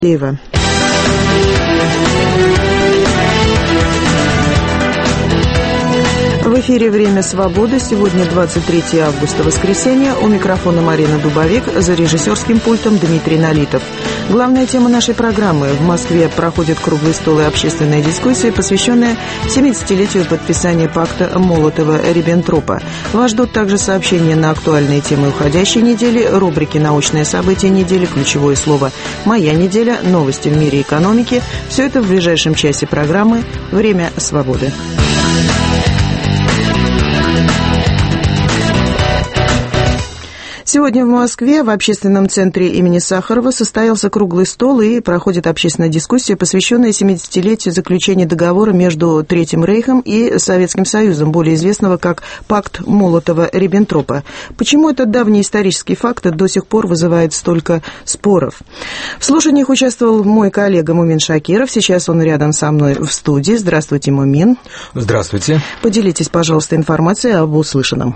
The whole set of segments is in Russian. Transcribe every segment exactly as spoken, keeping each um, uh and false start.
Лева. В эфире «Время свободы». Сегодня двадцать третьего августа, воскресенье. У микрофона Марина Дубовик, за режиссерским пультом Дмитрий Налитов. Главная тема нашей программы. В Москве проходит круглый стол и общественная дискуссия, посвященная семидесятилетию подписания пакта Молотова-Риббентропа. Вас ждут также сообщения на актуальные темы уходящей недели, рубрики «Научные события недели», ключевое слово «Моя неделя», новости в мире экономики. Все это в ближайшем часе программы «Время свободы». Сегодня в Москве в общественном центре имени Сахарова состоялся круглый стол и проходит общественная дискуссия, посвященная семидесятилетию заключения договора между Третьим Рейхом и Советским Союзом, более известного как пакт Молотова-Риббентропа. Почему этот давний исторический факт до сих пор вызывает столько споров? В слушаниях участвовал мой коллега Мумин Шакиров. Сейчас он рядом со мной в студии. Здравствуйте, Мумин. Здравствуйте. Поделитесь, пожалуйста, информацией об услышанном.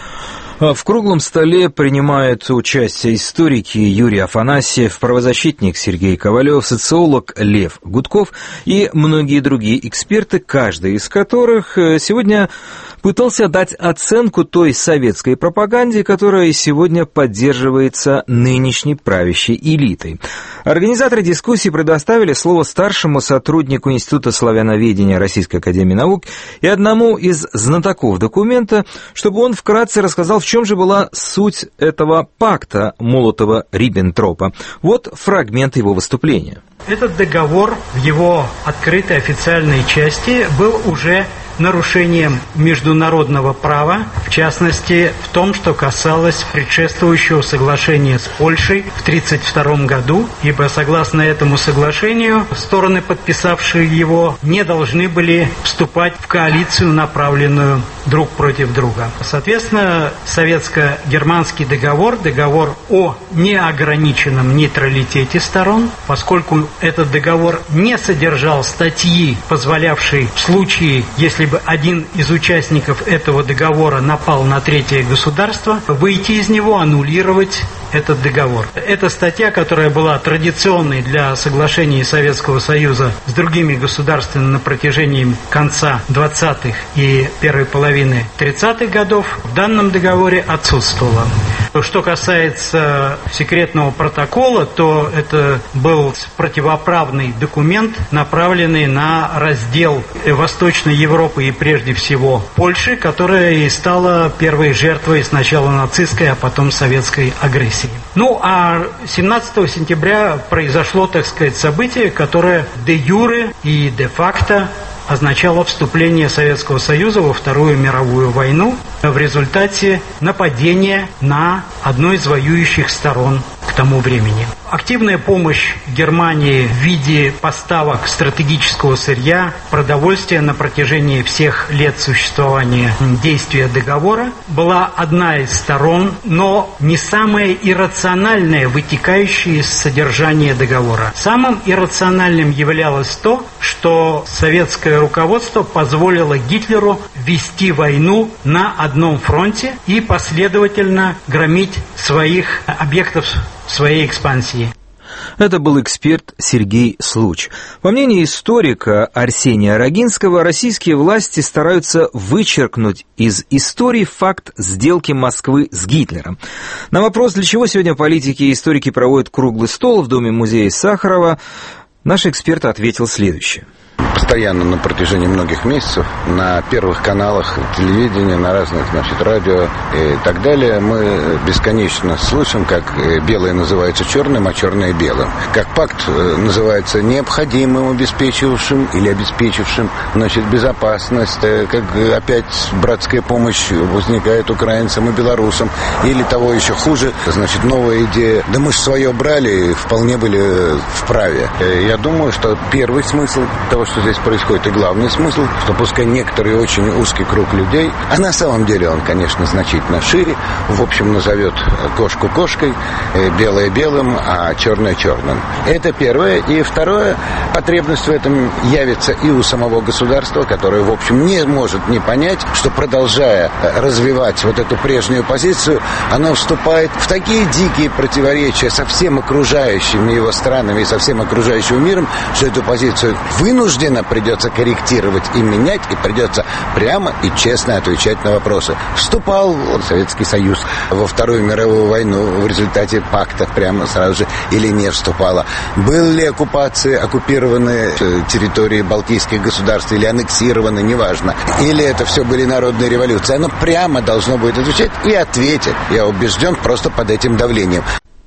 В круглом столе принимают участие историки Юрий Афанасьев, правозащитник Сергей Ковалев, социолог Лев Гудков и многие другие эксперты, каждый из которых сегодня пытался дать оценку той советской пропаганде, которая сегодня поддерживается нынешней правящей элитой. Организаторы дискуссии предоставили слово старшему сотруднику Института славяноведения Российской академии наук и одному из знатоков документа, чтобы он вкратце рассказал, в чем же была суть этого пакта Молотова-Риббентропа. Вот фрагмент его выступления. Этот договор в его открытой официальной части был уже нарушением международного права, в частности, в том, что касалось предшествующего соглашения с Польшей в тысяча девятьсот тридцать втором году, ибо, согласно этому соглашению, стороны, подписавшие его, не должны были вступать в коалицию, направленную друг против друга. Соответственно, советско-германский договор, договор о неограниченном нейтралитете сторон, поскольку этот договор не содержал статьи, позволявшей в случае, если бы один из участников этого договора напал на третье государство, выйти из него, аннулировать этот договор. Эта статья, которая была традиционной для соглашений Советского Союза с другими государствами на протяжении конца двадцатых и первой половины тридцатых годов, в данном договоре отсутствовала. Что касается секретного протокола, то это был противоправный документ, направленный на раздел Восточной Европы и прежде всего Польши, которая и стала первой жертвой сначала нацистской, а потом советской агрессии. Ну, а семнадцатого сентября произошло, так сказать, событие, которое де юре и де факто означало вступление Советского Союза во Вторую мировую войну в результате нападения на одну из воюющих сторон к тому времени. Активная помощь Германии в виде поставок стратегического сырья, продовольствия на протяжении всех лет существования действия договора была одна из сторон, но не самая иррациональная, вытекающая из содержания договора. Самым иррациональным являлось то, что советское руководство позволило Гитлеру вести войну на одном фронте и последовательно громить своих объектов своей экспансии. Это был эксперт Сергей Случ. По мнению историка Арсения Рогинского, российские власти стараются вычеркнуть из истории факт сделки Москвы с Гитлером. На вопрос, для чего сегодня политики и историки проводят круглый стол в Доме-музея Сахарова, наш эксперт ответил следующее. Постоянно на протяжении многих месяцев на первых каналах телевидения, на разных, значит, радио и так далее мы бесконечно слышим, как белое называется черным, а черное белым. Как пакт называется необходимым, обеспечившим или обеспечившим, значит, безопасность, как опять братская помощь возникает украинцам и белорусам, или того еще хуже, значит, новая идея. Да мы же свое брали и вполне были вправе. Я думаю, что первый смысл того, что здесь происходит и главный смысл, что пускай некоторый очень узкий круг людей, а на самом деле он, конечно, значительно шире, в общем, назовет кошку кошкой, белое белым, а черное черным. Это первое. И второе, потребность в этом явится и у самого государства, которое, в общем, не может не понять, что, продолжая развивать вот эту прежнюю позицию, оно вступает в такие дикие противоречия со всем окружающими его странами и со всем окружающим миром, что эту позицию вынужденно придется корректировать и менять, и придется прямо и честно отвечать на вопросы. Вступал Советский Союз во Вторую мировую войну в результате пакта прямо сразу же или не вступала? Был ли оккупации, оккупированные территории балтийских государств или аннексированы, неважно. Или это все были народные революции. Оно прямо должно будет отвечать и ответит. Я убежден, просто под этим давлением.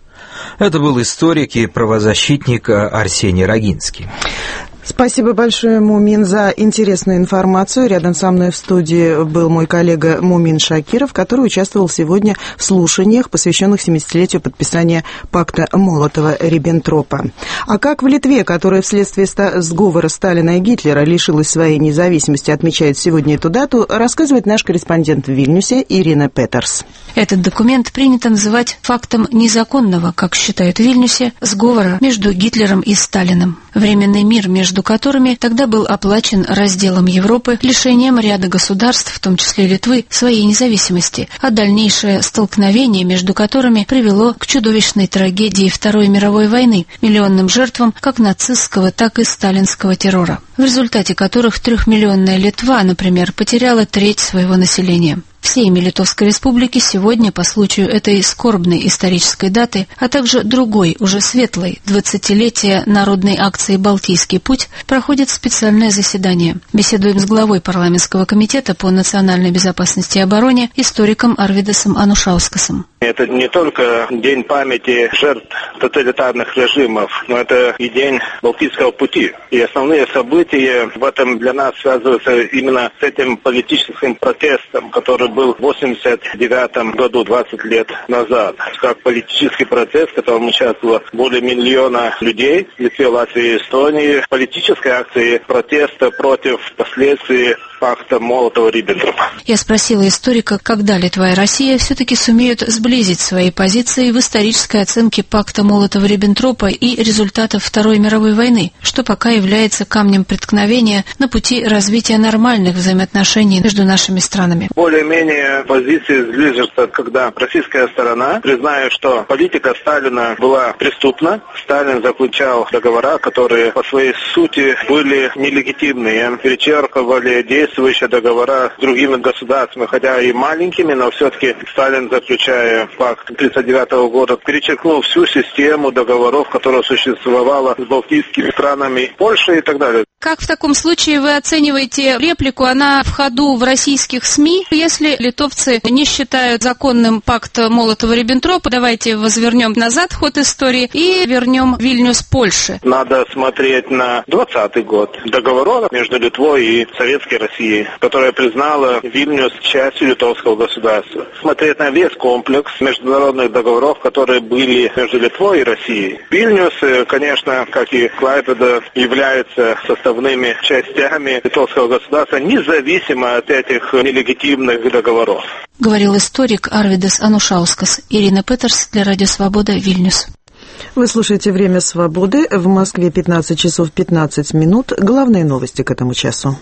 Это был историк и правозащитник Арсений Рогинский. Спасибо большое, Мумин, за интересную информацию. Рядом со мной в студии был мой коллега Мумин Шакиров, который участвовал сегодня в слушаниях, посвященных семидесятилетию подписания пакта Молотова-Риббентропа. А как в Литве, которая вследствие сговора Сталина и Гитлера лишилась своей независимости, отмечает сегодня эту дату, рассказывает наш корреспондент в Вильнюсе Ирина Петерс. Этот документ принято называть фактом незаконного, как считают в Вильнюсе, сговора между Гитлером и Сталиным. Временный мир между между которыми тогда был оплачен разделом Европы, лишением ряда государств, в том числе Литвы, своей независимости, а дальнейшее столкновение между которыми привело к чудовищной трагедии Второй мировой войны, миллионным жертвам как нацистского, так и сталинского террора, в результате которых трехмиллионная Литва, например, потеряла треть своего населения. В Сейме Литовской Республики сегодня, по случаю этой скорбной исторической даты, а также другой, уже светлой, двадцатилетия народной акции «Балтийский путь», проходит специальное заседание. Беседуем с главой парламентского комитета по национальной безопасности и обороне, историком Арвидасом Анушаускасом. Это не только день памяти жертв тоталитарных режимов, но это и день Балтийского пути. И основные события в этом для нас связываются именно с этим политическим протестом, который был в восемьдесят девятом году, двадцать лет назад. Как политический протест, в котором участвовало более миллиона людей в Литве, Латвии и Эстонии. Политической акции протеста против последствий пакта Молотова-Риббентропа. Я спросила историка, когда Литва и Россия все-таки сумеют сблизить свои позиции в исторической оценке пакта Молотова-Риббентропа и результатов Второй мировой войны, что пока является камнем преткновения на пути развития нормальных взаимоотношений между нашими странами. Более-менее позиции сближутся, когда российская сторона, призная, что политика Сталина была преступна. Сталин заключал договора, которые по своей сути были нелегитимные, перечеркивали действующие договора с другими государствами, хотя и маленькими, но все-таки Сталин, заключая пакт тысяча девятьсот тридцать девятого года, перечеркнул всю систему договоров, которая существовала с балтийскими странами, Польшей и так далее. Как в таком случае вы оцениваете реплику? Она в ходу в российских СМИ. Если литовцы не считают законным пакт Молотова-Риббентропа, давайте возвернем назад ход истории и вернем Вильнюс Польше. Надо смотреть на двадцатый год. Договор между Литвой и Советской Россией, которая признала Вильнюс частью литовского государства. Смотреть на весь комплекс международных договоров, которые были между Литвой и Россией. Вильнюс, конечно, как и Клайпеда, является составными частями литовского государства, независимо от этих нелегитимных договоров. Говорил историк Арвидас Анушаускас. Ирина Петерс для Радио Свобода, Вильнюс. Вы слушаете «Время свободы». В Москве пятнадцать часов пятнадцать минут. Главные новости к этому часу.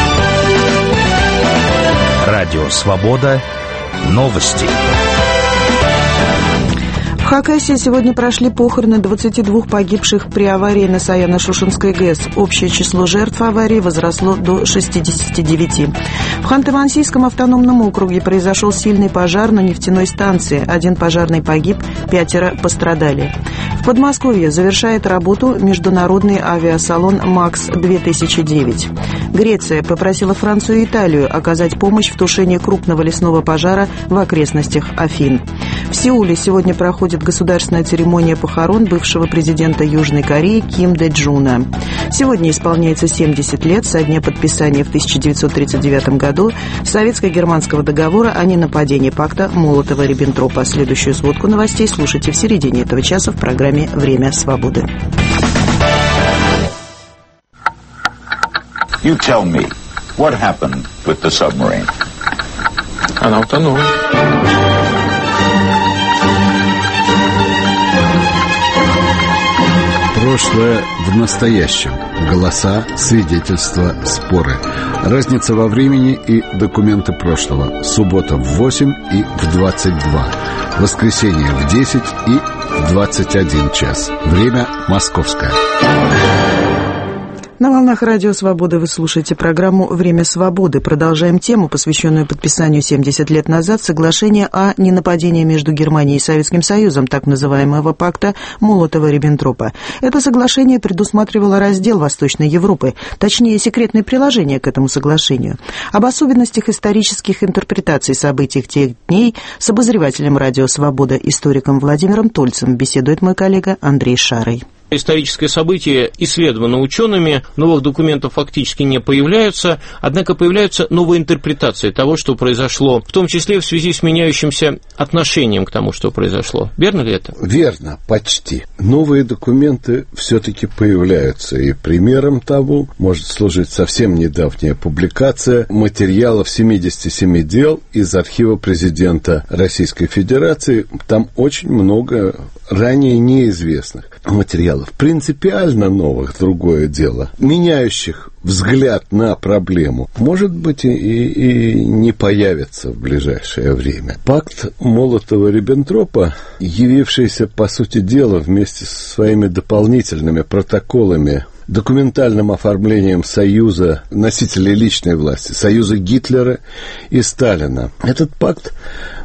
Радио Свобода. Новости. В Хакасии сегодня прошли похороны двадцати двух погибших при аварии на Саяно-Шушенской ГЭС. Общее число жертв аварии возросло до шестидесяти девяти. В Ханты-Мансийском автономном округе произошел сильный пожар на нефтяной станции. Один пожарный погиб, пятеро пострадали. В Подмосковье завершает работу международный авиасалон МАКС две тысячи девять. Греция попросила Францию и Италию оказать помощь в тушении крупного лесного пожара в окрестностях Афин. В Сеуле сегодня проходит государственная церемония похорон бывшего президента Южной Кореи Ким Дэ Джуна. Сегодня исполняется семьдесят лет со дня подписания в тысяча девятьсот тридцать девятом году советско-германского договора о ненападении пакта Молотова-Риббентропа. Следующую сводку новостей слушайте в середине этого часа в программе «Время свободы». You tell me, what happened with the submarine? Она утонула. Прошлое в настоящем. Голоса, свидетельства, споры. Разница во времени и документы прошлого. Суббота в восемь и в двадцать два. Воскресенье в десять и в двадцать один час. Время московское. На волнах Радио Свобода вы слушаете программу «Время свободы». Продолжаем тему, посвященную подписанию семьдесят лет назад соглашения о ненападении между Германией и Советским Союзом, так называемого пакта Молотова-Риббентропа. Это соглашение предусматривало раздел Восточной Европы, точнее, секретное приложение к этому соглашению. Об особенностях исторических интерпретаций событий тех дней с обозревателем Радио Свобода, историком Владимиром Тольцем, беседует мой коллега Андрей Шарый. Историческое событие исследовано учеными, новых документов фактически не появляются, однако появляются новые интерпретации того, что произошло, в том числе в связи с меняющимся отношением к тому, что произошло. Верно ли это? Верно, почти. Новые документы все-таки появляются, и примером того может служить совсем недавняя публикация материалов семидесяти семи дел из архива президента Российской Федерации. Там очень много ранее неизвестных материалов, принципиально новых, другое дело, меняющих взгляд на проблему, может быть, и, и не появится в ближайшее время. Пакт Молотова-Риббентропа, явившийся, по сути дела, вместе со своими дополнительными протоколами, документальным оформлением союза носителей личной власти, союза Гитлера и Сталина. Этот пакт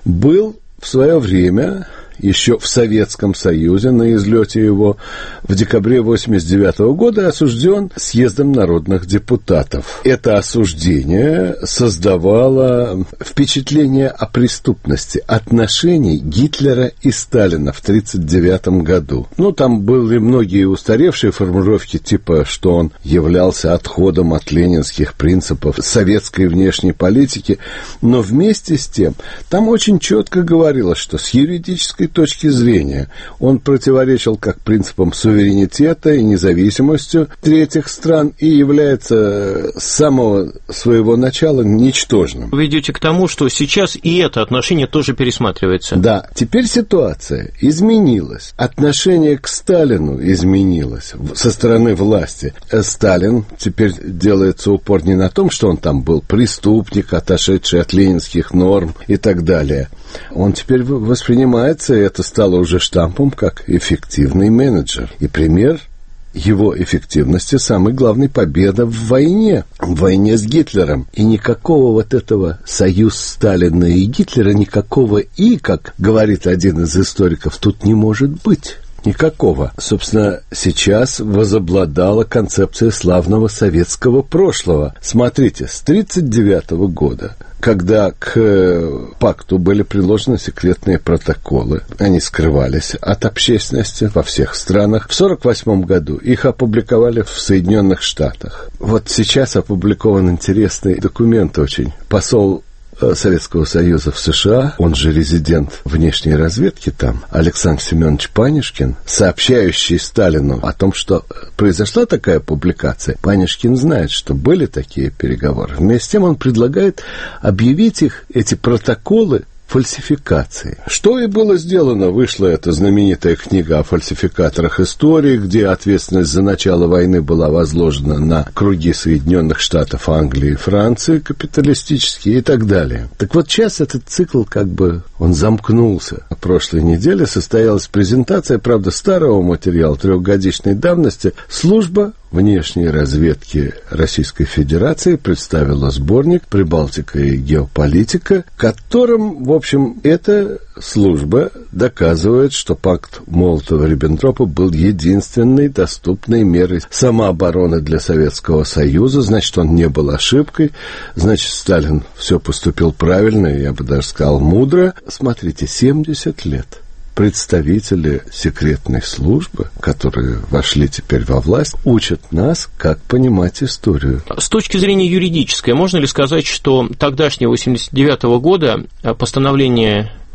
был в свое время еще в Советском Союзе, на излете его в декабре восемьдесят девятого года, осужден съездом народных депутатов. Это осуждение создавало впечатление о преступности отношений Гитлера и Сталина в тридцать девятом году. Ну, там были многие устаревшие формулировки, типа, что он являлся отходом от ленинских принципов советской внешней политики, но вместе с тем там очень четко говорилось, что с юридической точки зрения он противоречил как принципам суверенитета и независимости третьих стран и является с самого своего начала ничтожным. Вы идете к тому, что сейчас и это отношение тоже пересматривается. Да, теперь ситуация изменилась. Отношение к Сталину изменилось со стороны власти. Сталин теперь делается упор не на том, что он там был преступник, отошедший от ленинских норм и так далее. Он теперь воспринимается, и это стало уже штампом, как эффективный менеджер. И пример его эффективности самый главный — победа в войне, в войне с Гитлером. И никакого вот этого союз Сталина и Гитлера, никакого «и», как говорит один из историков, тут не может быть. Никакого. Собственно, сейчас возобладала концепция славного советского прошлого. Смотрите, с тридцать девятого года, когда к пакту были приложены секретные протоколы, они скрывались от общественности во всех странах. В сорок восьмом году их опубликовали в Соединенных Штатах. Вот сейчас опубликован интересный документ очень. Посол Советского Союза в США, он же резидент внешней разведки там, Александр Семенович Панишкин, сообщающий Сталину о том, что произошла такая публикация. Панишкин знает, что были такие переговоры. Вместе с тем он предлагает объявить их, эти протоколы, фальсификации. Что и было сделано. Вышла эта знаменитая книга о фальсификаторах истории, где ответственность за начало войны была возложена на круги Соединенных Штатов, Англии и Франции, капиталистические и так далее. Так вот, сейчас этот цикл как бы он замкнулся. На прошлой неделе состоялась презентация, правда, старого материала трехгодичной давности. Служба внешней разведки Российской Федерации представила сборник «Прибалтика и геополитика», которым, в общем, эта служба доказывает, что пакт Молотова-Риббентропа был единственной доступной мерой самообороны для Советского Союза. Значит, он не был ошибкой. Значит, Сталин все поступил правильно, я бы даже сказал, мудро. Смотрите, семьдесят лет. Представители секретной службы, которые вошли теперь во власть, учат нас, как понимать историю. С точки зрения юридической, можно ли сказать, что тогдашнего восемьдесят девятого года постановление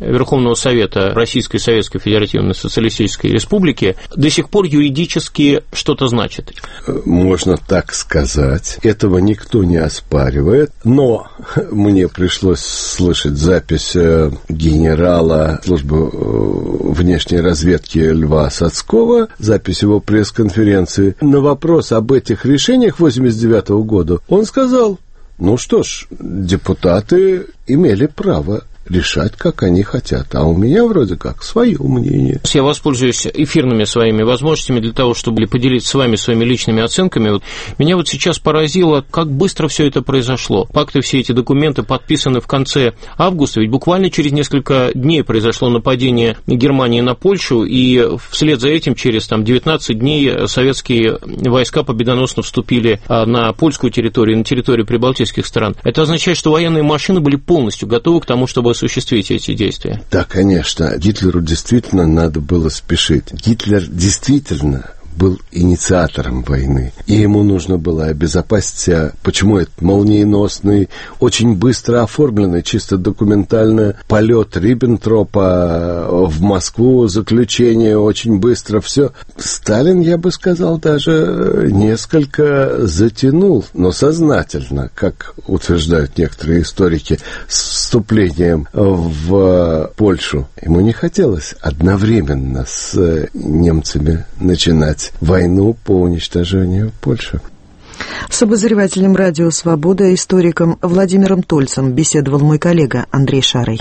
Верховного Совета Российской Советской Федеративной Социалистической Республики до сих пор юридически что-то значит? Можно так сказать. Этого никто не оспаривает. Но мне пришлось слышать запись генерала службы внешней разведки Льва Сацкова, запись его пресс-конференции. На вопрос об этих решениях восемьдесят девятого года он сказал: ну что ж, депутаты имели право решать, как они хотят. А у меня вроде как свое мнение. Я воспользуюсь эфирными своими возможностями для того, чтобы поделиться с вами своими личными оценками. Вот меня вот сейчас поразило, как быстро все это произошло. Пакты, все эти документы подписаны в конце августа, ведь буквально через несколько дней произошло нападение Германии на Польшу, и вслед за этим через там, девятнадцать дней советские войска победоносно вступили на польскую территорию, на территорию прибалтийских стран. Это означает, что военные машины были полностью готовы к тому, чтобы осуществить эти действия. Да, конечно. Гитлеру действительно надо было спешить. Гитлер действительно был инициатором войны, и ему нужно было обезопасить себя. Почему этот молниеносный, очень быстро оформленный, чисто документально полет Риббентропа в Москву, заключение очень быстро, все. Сталин, я бы сказал, даже несколько затянул, но сознательно, как утверждают некоторые историки, с вступлением в Польшу. Ему не хотелось одновременно с немцами начинать войну по уничтожению Польши. С обозревателем радио «Свобода», историком Владимиром Тольцем беседовал мой коллега Андрей Шарый.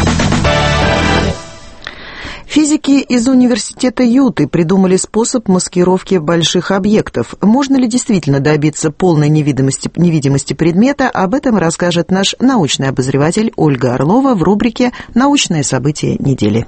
Физики из университета Юты придумали способ маскировки больших объектов. Можно ли действительно добиться полной невидимости, невидимости предмета? Об этом расскажет наш научный обозреватель Ольга Орлова в рубрике «Научные события недели».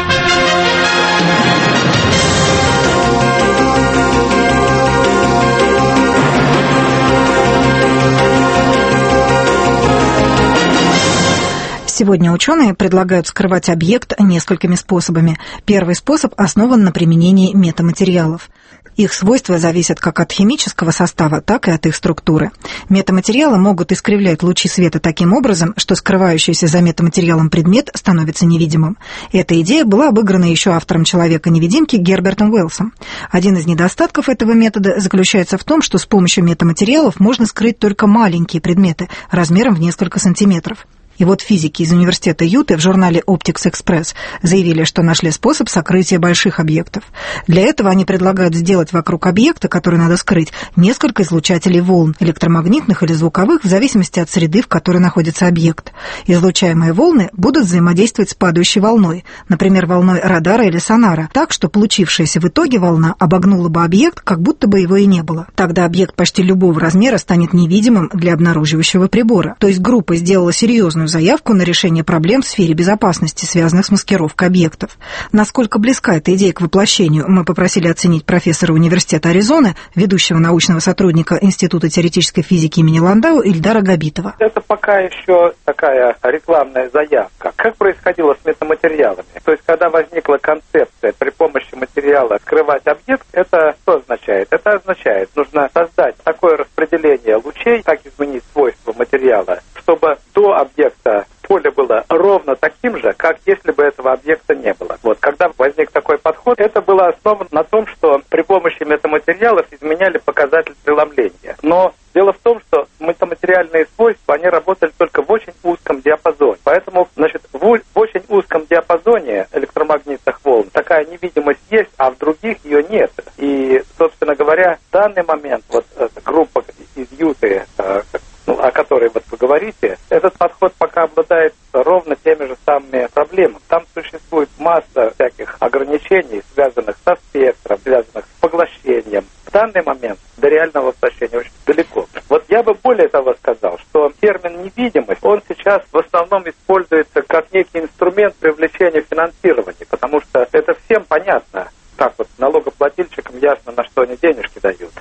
Сегодня ученые предлагают скрывать объект несколькими способами. Первый способ основан на применении метаматериалов. Их свойства зависят как от химического состава, так и от их структуры. Метаматериалы могут искривлять лучи света таким образом, что скрывающийся за метаматериалом предмет становится невидимым. Эта идея была обыграна еще автором «Человека-невидимки» Гербертом Уэллсом. Один из недостатков этого метода заключается в том, что с помощью метаматериалов можно скрыть только маленькие предметы размером в несколько сантиметров. И вот физики из университета Юты в журнале Optics Express заявили, что нашли способ сокрытия больших объектов. Для этого они предлагают сделать вокруг объекта, который надо скрыть, несколько излучателей волн, электромагнитных или звуковых, в зависимости от среды, в которой находится объект. Излучаемые волны будут взаимодействовать с падающей волной, например, волной радара или сонара, так, что получившаяся в итоге волна обогнула бы объект, как будто бы его и не было. Тогда объект почти любого размера станет невидимым для обнаруживающего прибора. То есть группа сделала серьезную заявку на решение проблем в сфере безопасности, связанных с маскировкой объектов. Насколько близка эта идея к воплощению, мы попросили оценить профессора Университета Аризоны, ведущего научного сотрудника Института теоретической физики имени Ландау Ильдара Габитова. Это пока еще такая рекламная заявка. Как происходило с метаматериалами? То есть, когда возникла концепция при помощи материала скрывать объект, это что означает? Это означает, нужно создать такое распределение лучей, так изменить свойства материала, чтобы до объекта поле было ровно таким же, как если бы этого объекта не было. Вот, когда возник такой подход, это было основано на том, что при помощи метаматериалов изменяли показатель преломления. Но дело в том, что метаматериальные свойства, они работали только в очень узком диапазоне. Поэтому, значит, в, в очень узком диапазоне электромагнитных волн такая невидимость есть, а в других ее нет. И, собственно говоря, в данный момент вот эта группа из Юты, ну, о которой вот вы говорите, этот подход пока обладает ровно теми же самыми проблемами. Там существует масса всяких ограничений, связанных со спектром, связанных с поглощением. В данный момент до реального воплощения очень далеко. Вот я бы более того сказал, что термин «невидимость», он сейчас в основном используется как некий инструмент привлечения финансирования, потому что это всем понятно. Так вот, налогоплательщикам ясно, на что они денежки дают.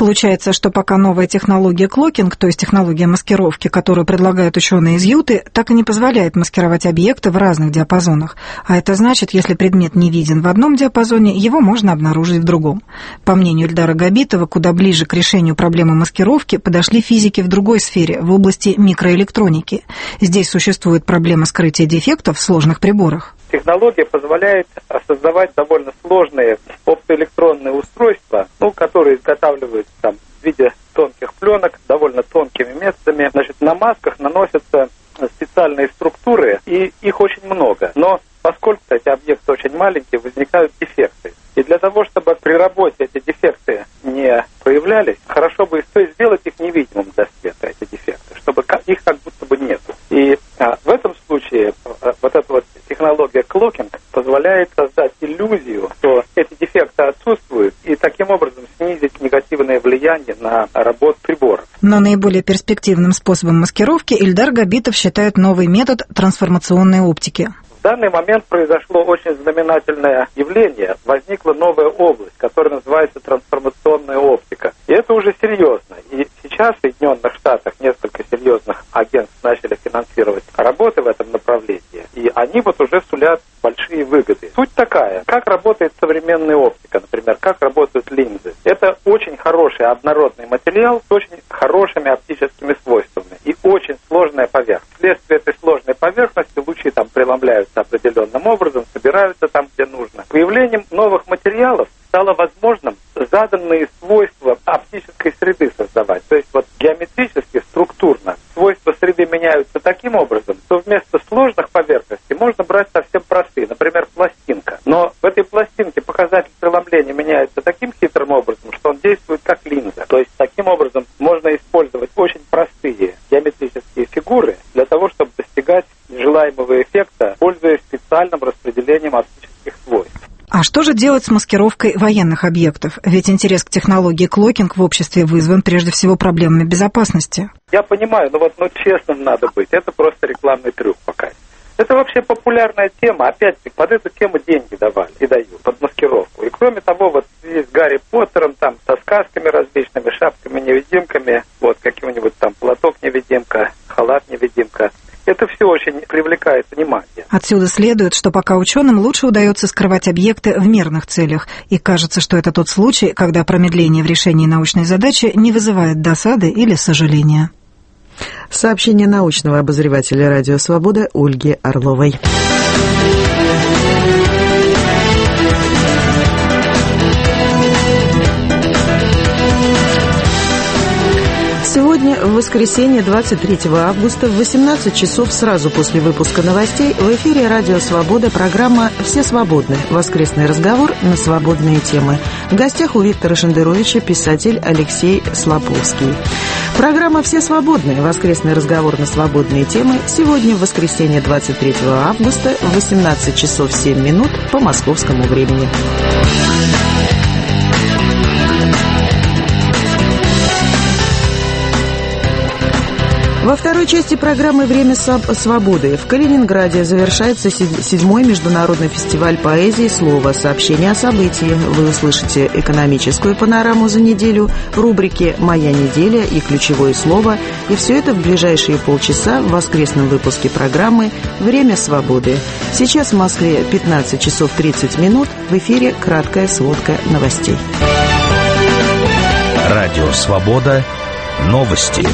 Получается, что пока новая технология клокинг, то есть технология маскировки, которую предлагают ученые из Юты, так и не позволяет маскировать объекты в разных диапазонах. А это значит, если предмет не виден в одном диапазоне, его можно обнаружить в другом. По мнению Ильдара Габитова, куда ближе к решению проблемы маскировки подошли физики в другой сфере, в области микроэлектроники. Здесь существует проблема скрытия дефектов в сложных приборах. Технология позволяет создавать довольно сложные оптоэлектронные устройства, ну, которые изготавливаются там в виде тонких пленок, довольно тонкими методами. Значит, на масках наносятся специальные структуры, и их очень много. Но поскольку эти объекты очень маленькие, возникают дефекты. И для того, чтобы при работе эти дефекты не проявлялись, хорошо бы сделать их невидимым для света, эти дефекты, чтобы их как будто бы нету. И а, в этом случае а, вот эта вот технология клокинг позволяет создать иллюзию, что эти дефекты отсутствуют, и таким образом снизить негативное влияние на работу приборов. Но наиболее перспективным способом маскировки Ильдар Габитов считает новый метод трансформационной оптики. В данный момент произошло очень знаменательное явление. Возникла новая область, которая называется трансформационная оптика. И это уже серьезно. И сейчас в Соединенных Штатах несколько серьезных агентств начали финансировать работы в этом направлении. И они вот уже сулят большие выгоды. Суть такая. Как работает современная оптика, например, как работают линзы. Это очень хороший однородный материал с очень хорошими оптическими свойствами и очень сложная поверхность. Вследствие этой сложной поверхности лучи там преломляются определенным образом, собираются там, где нужно. Появлением новых материалов стало возможным заданные свойства оптической среды создавать. То есть вот геометрически, структурно свойства среды меняются таким образом, что вместо сложных поверхностей можно брать совсем простые, например, пластинка. Но в этой пластинке показатель преломления меняется таким хитрым образом, что он действует как линза. То есть таким образом можно использовать очень простые геометрические фигуры для того, чтобы достигать желаемого эффекта, пользуясь специальным распределением оптических свойств. А что же делать с маскировкой военных объектов? Ведь интерес к технологии клокинг в обществе вызван прежде всего проблемами безопасности. Я понимаю, но вот ну, честным надо быть. Это просто рекламный трюк пока. Это вообще популярная тема. Опять-таки, под эту тему деньги давали и дают, под маскировку. И кроме того, вот в связи с Гарри Поттером, там, со сказками различными, шапками-невидимками, вот, каким-нибудь там платок-невидимка, халат-невидимка, это все очень привлекает внимание. Отсюда следует, что пока ученым лучше удается скрывать объекты в мирных целях. И кажется, что это тот случай, когда промедление в решении научной задачи не вызывает досады или сожаления. Сообщение научного обозревателя «Радио Свобода» Ольги Орловой. Сегодня, в воскресенье, двадцать третьего августа, в восемнадцать часов сразу после выпуска новостей в эфире «Радио Свобода» программа «Все свободны». Воскресный разговор на свободные темы. В гостях у Виктора Шендеровича писатель Алексей Слаповский. Программа «Все свободны». Воскресный разговор на свободные темы. Сегодня, в воскресенье, двадцать третьего августа, в восемнадцать часов семь минут по московскому времени. Во второй части программы «Время свободы» в Калининграде завершается седьмой международный фестиваль поэзии «Слово». Сообщение о событии. Вы услышите экономическую панораму за неделю, рубрики «Моя неделя» и «Ключевое слово». И все это в ближайшие полчаса в воскресном выпуске программы «Время свободы». Сейчас в Москве пятнадцать часов тридцать минут. В эфире краткая сводка новостей. Радио «Свобода». Новости.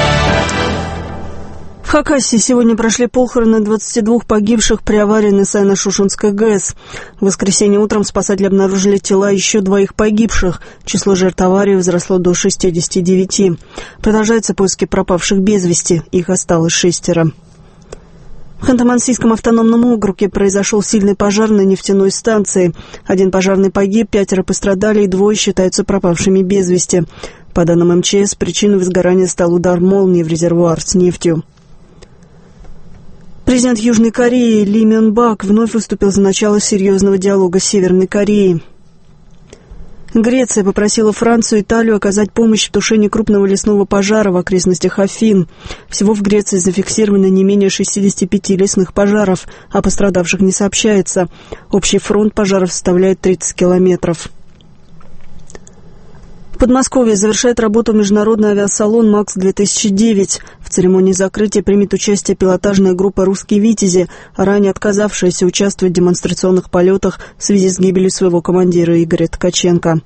В Хакасии сегодня прошли похороны двадцати двух погибших при аварии на Сайно-Шушенской ГЭС. В воскресенье утром спасатели обнаружили тела еще двоих погибших. Число жертв аварии возросло до шестидесяти девяти. Продолжаются поиски пропавших без вести. Их осталось шестеро. В Ханты-Мансийском автономном округе произошел сильный пожар на нефтяной станции. Один пожарный погиб, пятеро пострадали и двое считаются пропавшими без вести. По данным эм че эс, причиной возгорания стал удар молнии в резервуар с нефтью. Президент Южной Кореи Ли Мён Бак вновь выступил за начало серьезного диалога с Северной Кореей. Греция попросила Францию и Италию оказать помощь в тушении крупного лесного пожара в окрестностях Афин. Всего в Греции зафиксировано не менее шестидесяти пяти лесных пожаров, а пострадавших не сообщается. Общий фронт пожаров составляет тридцать километров. В Подмосковье завершает работу международный авиасалон «МАКС-две тысячи девять». В церемонии закрытия примет участие пилотажная группа «Русские Витязи», ранее отказавшаяся участвовать в демонстрационных полетах в связи с гибелью своего командира Игоря Ткаченко.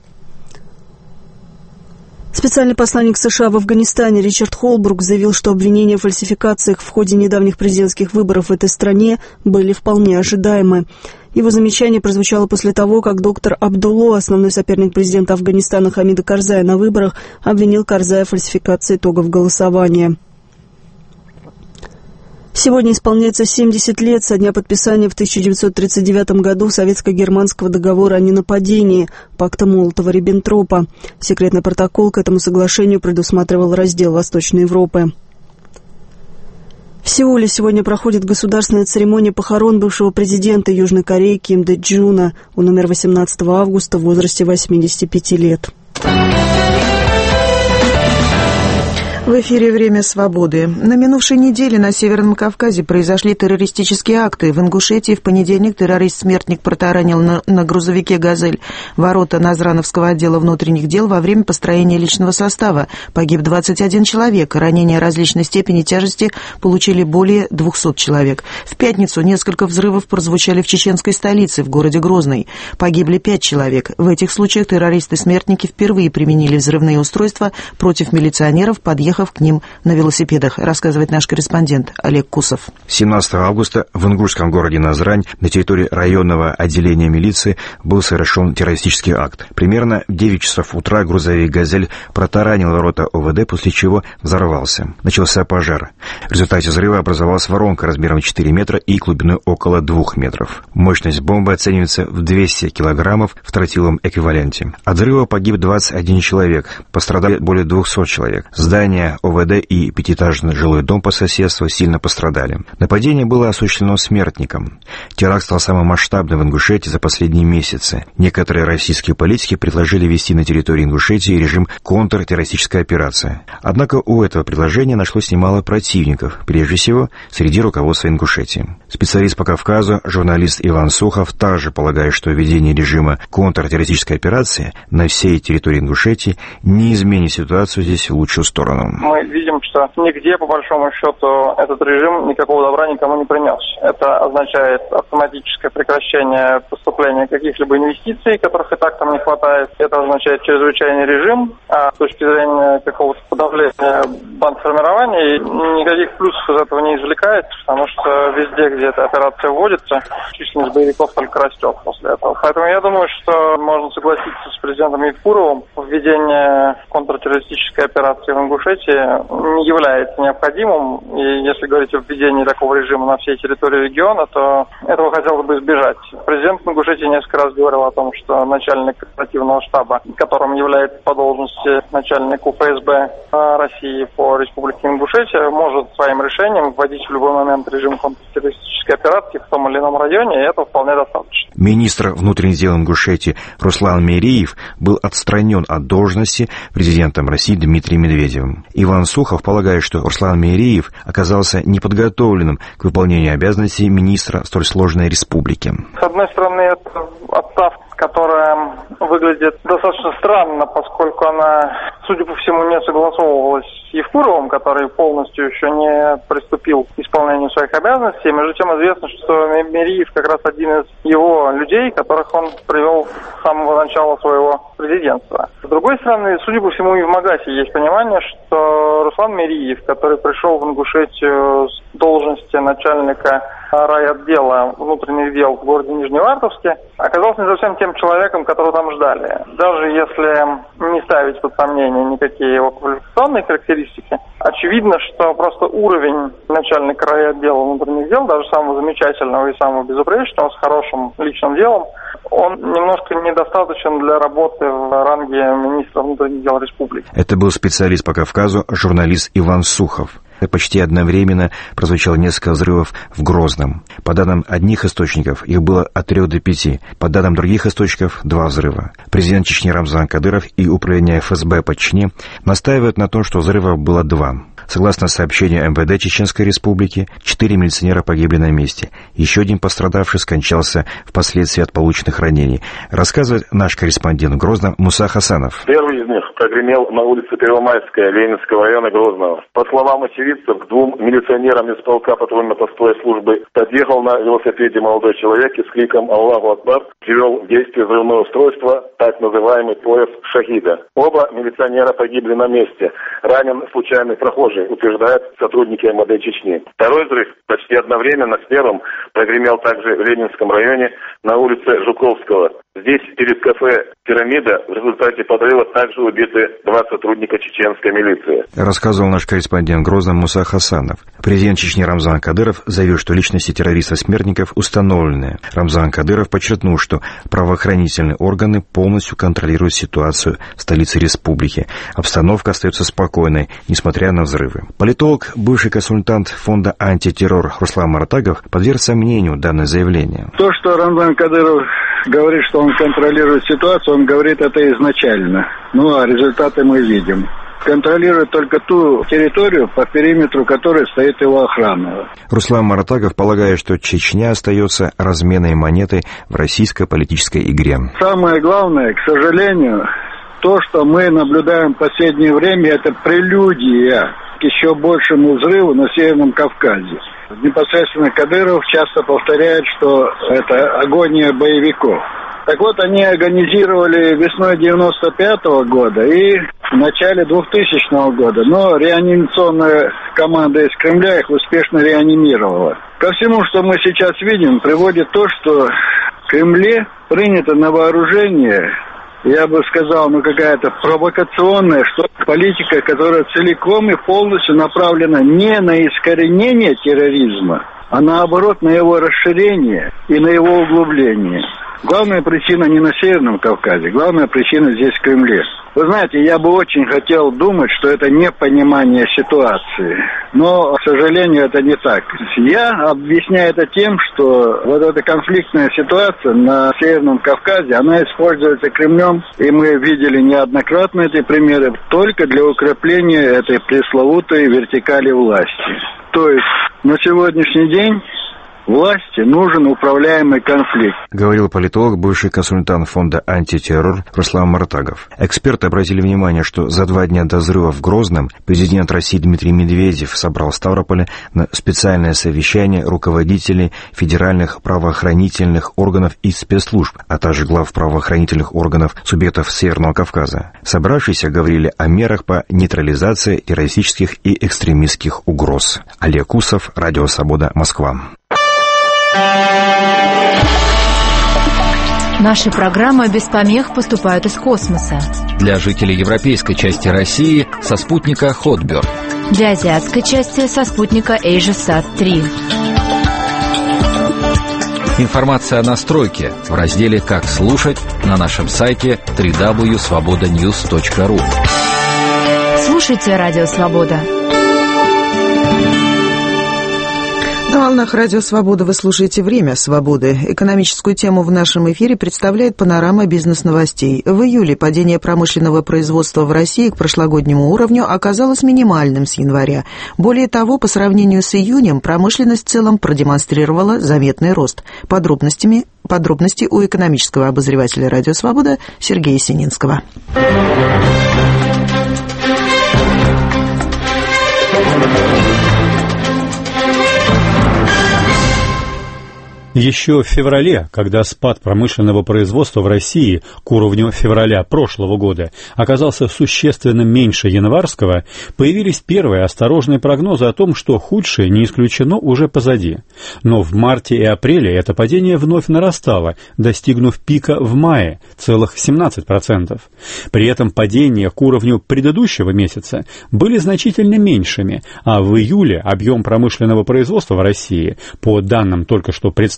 Специальный посланник США в Афганистане Ричард Холбрук заявил, что обвинения в фальсификациях в ходе недавних президентских выборов в этой стране были вполне ожидаемы. Его замечание прозвучало после того, как доктор Абдулло, основной соперник президента Афганистана Хамида Карзая на выборах, обвинил Карзая в фальсификации итогов голосования. Сегодня исполняется семьдесят лет со дня подписания в тысяча девятьсот тридцать девятом году советско-германского договора о ненападении, пакта Молотова-Риббентропа. Секретный протокол к этому соглашению предусматривал раздел Восточной Европы. В Сеуле сегодня проходит государственная церемония похорон бывшего президента Южной Кореи Ким Дэ Джуна. Он умер восемнадцатого августа в возрасте восьмидесяти пяти лет. В эфире «Время свободы». На минувшей неделе на Северном Кавказе произошли террористические акты. В Ингушетии в понедельник террорист-смертник протаранил на, на грузовике «Газель» ворота Назрановского отдела внутренних дел во время построения личного состава. Погиб двадцать один человек. Ранения различной степени тяжести получили более двухсот человек. В пятницу несколько взрывов прозвучали в чеченской столице, в городе Грозный. Погибли пять человек. В этих случаях террористы-смертники впервые применили взрывные устройства против милиционеров, подъехав к ним на велосипедах, рассказывает наш корреспондент Олег Кусов. семнадцатого августа в ингушском городе Назрань на территории районного отделения милиции был совершен террористический акт. Примерно в девять часов утра грузовик «Газель» протаранил ворота О В Д, после чего взорвался. Начался пожар. В результате взрыва образовалась воронка размером четыре метра и глубиной около двух метров. Мощность бомбы оценивается в двести килограммов в тротиловом эквиваленте. От взрыва погиб двадцать один человек, пострадали более двухсот человек. Здание О В Д и пятиэтажный жилой дом по соседству сильно пострадали. Нападение было осуществлено смертником. Теракт стал самым масштабным в Ингушетии за последние месяцы. Некоторые российские политики предложили ввести на территории Ингушетии режим контртеррористической операции. Однако у этого предложения нашлось немало противников, прежде всего среди руководства Ингушетии. Специалист по Кавказу, журналист Иван Сухов, также полагает, что введение режима контртеррористической операции на всей территории Ингушетии не изменит ситуацию здесь в лучшую сторону. Мы видим, что нигде, по большому счету, этот режим никакого добра никому не принес. Это означает автоматическое прекращение поступления каких-либо инвестиций, которых и так там не хватает. Это означает чрезвычайный режим. А с точки зрения какого-то подавления бандформирования никаких плюсов из этого не извлекается, потому что везде, где эта операция вводится, численность боевиков только растет после этого. Поэтому я думаю, что можно согласиться с президентом Евкуровым. Введение контртеррористической операции в Ингушетии не является необходимым, и если говорить о введении такого режима на всей территории региона, то этого хотелось бы избежать. Президент Ингушетии несколько раз говорил о том, что начальник оперативного штаба, которым является по должности начальник У Ф С Б России по Республике Ингушетия, может своим решением вводить в любой момент режим контртеррористической операции в том или ином районе, и это вполне достаточно. Министр внутренних дел Ингушетии Руслан Мериев был отстранен от должности президентом России Дмитрием Медведевым. Иван Сухов полагает, что Руслан Мериев оказался неподготовленным к выполнению обязанностей министра столь сложной республики. С одной стороны, это отставка, которая выглядит достаточно странно, поскольку она, судя по всему, не согласовывалась с Евкуровым, который полностью еще не приступил к исполнению своих обязанностей. Между тем известно, что Мериев как раз один из его людей, которых он привел с самого начала своего президентства. С другой стороны, судя по всему, и в Магасе есть понимание, что Руслан Мериев, который пришел в Ингушетию с должности начальника райотдела внутренних дел в городе Нижневартовске, оказался не совсем тем человеком, которого там ждали. Даже если не ставить под сомнение никакие его квалификационные характеристики, очевидно, что просто уровень начальника райотдела внутренних дел, даже самого замечательного и самого безупречного, с хорошим личным делом, он немножко недостаточен для работы в ранге министра внутренних дел республики. Это был специалист по Кавказу, журналист Иван Сухов. Почти одновременно прозвучало несколько взрывов в Грозном. По данным одних источников, их было от трех до пяти. По данным других источников, два взрыва. Президент Чечни Рамзан Кадыров и управление Эф Эс Бэ по Чечне настаивают на том, что взрывов было два. Согласно сообщению эм вэ дэ Чеченской Республики, четыре милиционера погибли на месте. Еще один пострадавший скончался впоследствии от полученных ранений. Рассказывает наш корреспондент в Грозном Муса Хасанов. Первый из них прогремел на улице Первомайская Ленинского района Грозного. По словам очевидцев, к двум милиционерам из полка патрульно-постовой службы подъехал на велосипеде молодой человек и с криком «Аллаху Акбар» привел в действие взрывное устройство, так называемый пояс шахида. Оба милиционера погибли на месте. Ранен случайный прохожий, утверждают сотрудники эм вэ дэ Чечни. Второй взрыв почти одновременно с первым прогремел также в Ленинском районе на улице Жуковского. Здесь перед кафе «Пирамида» в результате подрыва также убиты два сотрудника чеченской милиции. Рассказывал наш корреспондент в Грозном Муса Хасанов. Президент Чечни Рамзан Кадыров заявил, что личности террористов-смертников установлены. Рамзан Кадыров подчеркнул, что правоохранительные органы полностью контролируют ситуацию в столице республики. Обстановка остается спокойной, несмотря на взрывы. Политолог, бывший консультант фонда «Антитеррор» Руслан Мартагов подверг сомнению данное заявление. То, что Рамзан Кадыров говорит, что он контролирует ситуацию, он говорит это изначально. Ну, а результаты мы видим. Контролирует только ту территорию, по периметру которой стоит его охрана. Руслан Мартагов полагает, что Чечня остается разменной монетой в российской политической игре. Самое главное, к сожалению, то, что мы наблюдаем в последнее время, это прелюдия к еще большему взрыву на Северном Кавказе. Непосредственно Кадыров часто повторяет, что это агония боевиков. Так вот, они организировали весной девяносто пятого года и в начале двухтысячного года, но реанимационная команда из Кремля их успешно реанимировала. Ко всему, что мы сейчас видим, приводит то, что в Кремле принято на вооружение, я бы сказал, ну какая-то провокационная, что политика, которая целиком и полностью направлена не на искоренение терроризма, а наоборот на его расширение и на его углубление. Главная причина не на Северном Кавказе, главная причина здесь в Кремле. Вы знаете, я бы очень хотел думать, что это непонимание ситуации, но, к сожалению, это не так. Я объясняю это тем, что вот эта конфликтная ситуация на Северном Кавказе, она используется Кремлем, и мы видели неоднократно эти примеры, только для укрепления этой пресловутой вертикали власти. То есть на сегодняшний день власти нужен управляемый конфликт, говорил политолог, бывший консультант фонда «Антитеррор» Руслан Мартагов. Эксперты обратили внимание, что за два дня до взрыва в Грозном президент России Дмитрий Медведев собрал в Ставрополе на специальное совещание руководителей федеральных правоохранительных органов и спецслужб, а также глав правоохранительных органов субъектов Северного Кавказа. Собравшиеся говорили о мерах по нейтрализации террористических и экстремистских угроз. Олег Усов, Радио Свобода, Москва. Наши программы без помех поступают из космоса. Для жителей европейской части России со спутника Хотберд. Для азиатской части со спутника AsiaSat три. Информация о настройке в разделе «Как слушать» на нашем сайте дабл ю дабл ю дабл ю точка свобода ньюс точка ру. Слушайте Радио Свобода. На волнах Радио Свобода вы слушаете «Время свободы». Экономическую тему в нашем эфире представляет панорама бизнес-новостей. В июле падение промышленного производства в России к прошлогоднему уровню оказалось минимальным с января. Более того, по сравнению с июнем, промышленность в целом продемонстрировала заметный рост. Подробностями, подробности у экономического обозревателя Радио Свобода Сергея Сининского. Еще в феврале, когда спад промышленного производства в России к уровню февраля прошлого года оказался существенно меньше январского, появились первые осторожные прогнозы о том, что худшее не исключено уже позади. Но в марте и апреле это падение вновь нарастало, достигнув пика в мае целых семнадцать процентов. При этом падения к уровню предыдущего месяца были значительно меньшими, а в июле объем промышленного производства в России, по данным только что представленных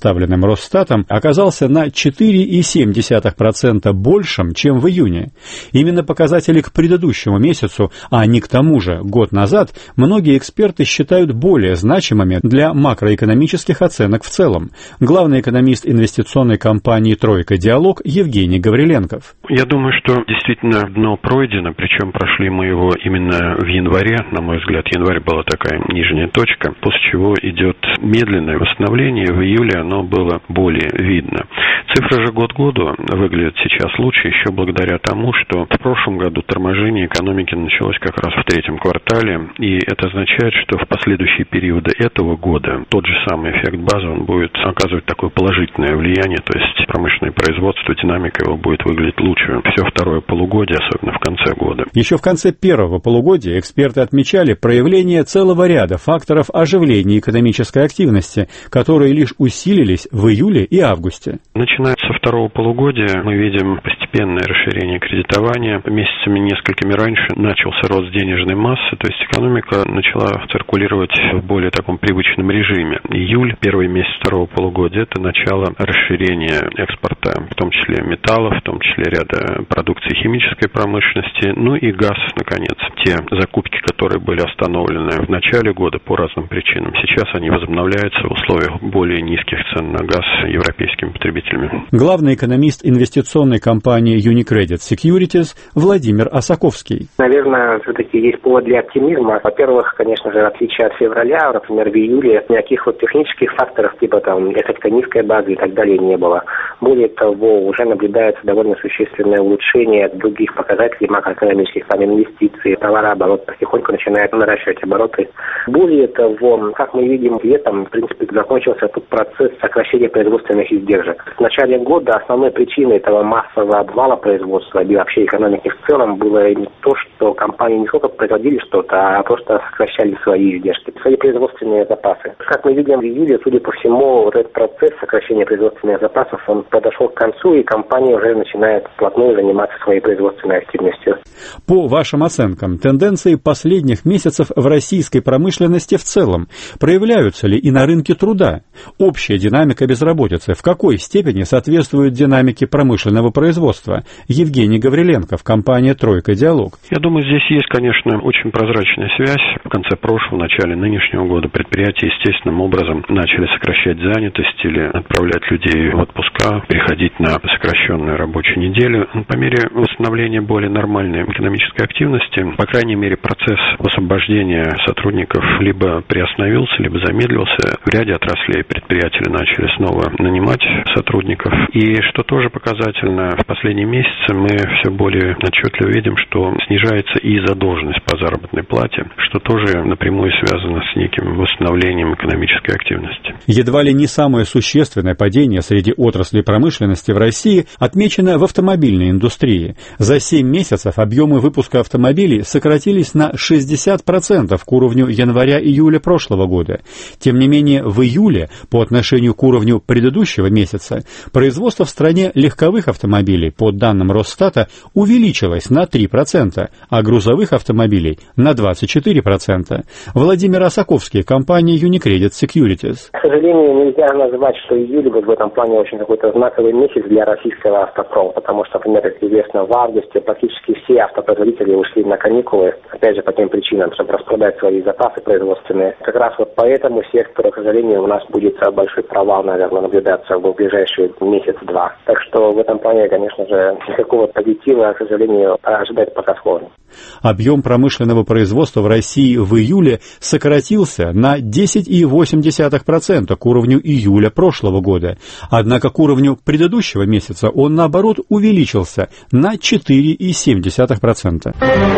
представленным Росстатом, оказался на четыре целых семь десятых процента большим, чем в июне. Именно показатели к предыдущему месяцу, а не к тому же год назад, многие эксперты считают более значимыми для макроэкономических оценок в целом. Главный экономист инвестиционной компании «Тройка Диалог» Евгений Гавриленков. Я думаю, что действительно дно пройдено, причем прошли мы его именно в январе. На мой взгляд, январь была такая нижняя точка, после чего идет медленное восстановление. В июле оно было более видно. Цифры же год к году выглядят сейчас лучше еще благодаря тому, что в прошлом году торможение экономики началось как раз в третьем квартале, и это означает, что в последующие периоды этого года тот же самый эффект базы, он будет оказывать такое положительное влияние, то есть промышленное производство, динамика его будет выглядеть лучше все второе полугодие, особенно в конце года. Еще в конце первого полугодия эксперты отмечали проявление целого ряда факторов оживления экономической активности, которые лишь усилились в июле и августе. Начиная со второго полугодия мы видим постепенное расширение кредитования. Месяцами несколькими раньше начался рост денежной массы, то есть экономика начала циркулировать в более таком привычном режиме. Июль, первый месяц второго полугодия, это начало расширения экспорта, в том числе металлов, в том числе ряда продукции химической промышленности, ну и газ, наконец. Те закупки, которые были остановлены в начале года по разным причинам, сейчас они возобновляются в условиях более низких цен на газ европейскими потребителями. Главный экономист инвестиционной компании Unicredit Securities Владимир Осаковский. Наверное, все-таки есть повод для оптимизма. Во-первых, конечно же, в отличие от февраля, например, в июле никаких вот технических факторов типа там эффекта низкой базы и так далее не было. Более того, уже наблюдается довольно существенное улучшение других показателей макроэкономических, там инвестиций, товарооборот потихоньку начинает наращивать обороты. Более того, как мы видим, летом, в принципе, закончился тут процесс сокращения производственных издержек. В начале года основной причиной этого массового обвала производства и вообще экономики в целом было не то, что компании не сколько производили что-то, а просто сокращали свои издержки, свои производственные запасы. Как мы видим в июле, судя по всему, вот этот процесс сокращения производственных запасов, он подошел к концу, и компания уже начинает вплотную заниматься своей производственной активностью. По вашим оценкам, тенденции последних месяцев в российской промышленности в целом проявляются ли и на рынке труда? Общая динамика безработицы в какой степени соответствует динамике промышленного производства? Евгений Гавриленков, компания «Тройка Диалог». Я думаю, здесь есть, конечно, очень прозрачная связь. В конце прошлого, в начале нынешнего года предприятия естественным образом начали сокращать занятость или отправлять людей в отпуска, переходить на сокращенную рабочую неделю. По мере восстановления более нормальной экономической активности, по крайней мере, процесс освобождения сотрудников либо приостановился, либо замедлился. В ряде отраслей предприятия начали снова нанимать сотрудников. И что тоже показательно, в последние месяцы мы все более отчетливо видим, что снижается и задолженность по заработной плате, что тоже напрямую связано с неким восстановлением экономической активности. Едва ли не самое существенное падение среди отраслей промышленности в России отмечено в автомобильной индустрии. За семь месяцев объемы выпуска автомобилей сократились на шестьдесят процентов к уровню января-июля прошлого года. Тем не менее, в июле, по отношению к уровню предыдущего месяца, производство в стране легковых автомобилей, по данным Росстата, увеличилось на три процента, а грузовых автомобилей на двадцать четыре процента. Владимир Осаковский, компания Unicredit Securities. К сожалению, нельзя назвать, что июль вот в этом плане очень какой-то знаковый месяц для российского автопрома, потому что, например, как известно, в августе практически все автопроизводители ушли на каникулы, опять же, по тем причинам, чтобы распродать свои запасы производственные. Как раз вот по этому сектору, к сожалению, у нас будет большой провал, наверное, наблюдаться в ближайшие месяц-два. Так что в этом плане, конечно же, никакого позитива, к сожалению, ожидать пока сложно. Объем промышленного производства в России в июле сократился на десять целых восемь десятых процента к уровню июля прошлого года. Однако к уровню предыдущего месяца он, наоборот, увеличился на четыре целых семь десятых процента.